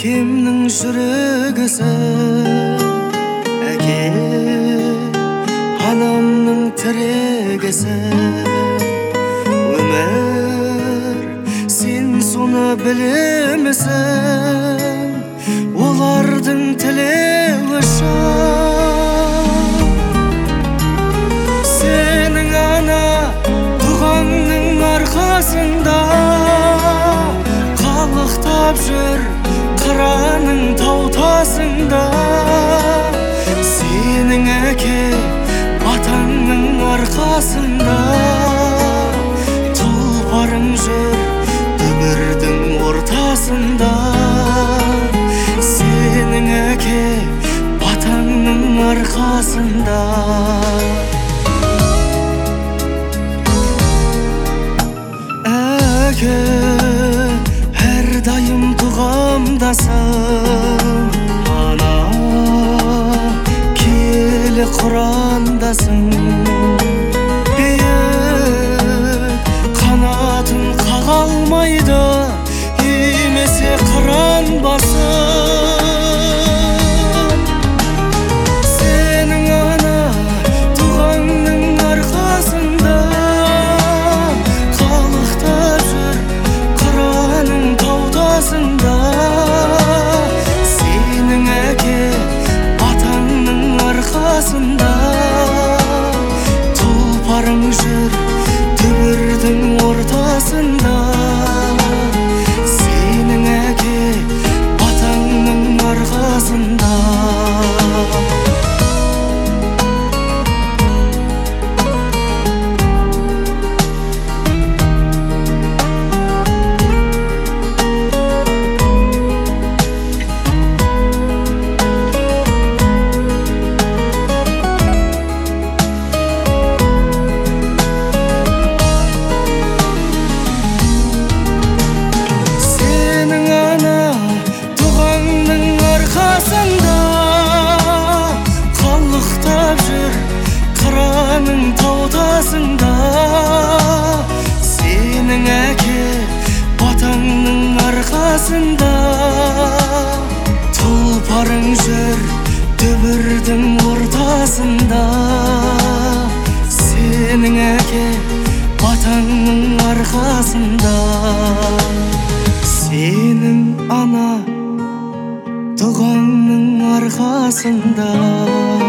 әкемнің жүрегісің, әке анамның тірегісің. Өмір сен соны білемісің, олардың тілеуі шын. Сенің ана туғанның арқасында қалықтап жүр қыраның таутасында. Сенің әке атаңның арқасында тұлпарың жүр дүбірдің ортасында. Сенің әке атаңның арқасында. Әке әрдайым тұғамдасың, ана киелі құрандасың. Биік қанатын қаға алмайды емесе қыран басым. Сенің ана туғанның арқасында қалықтап жүр қыраның таутасында. Сенің әке атаңның арқасында тұлпарың жүр дүбірдің ортасында. Сенің әке атаңның арқасында. Қалықтап жүр қыраның таутасында. Сенің әке батаңның арқасында тұлпарың жүр дүбірдің ортасында. Сенің әке батаңның арқасында. Сенің ана туғанның арқасында.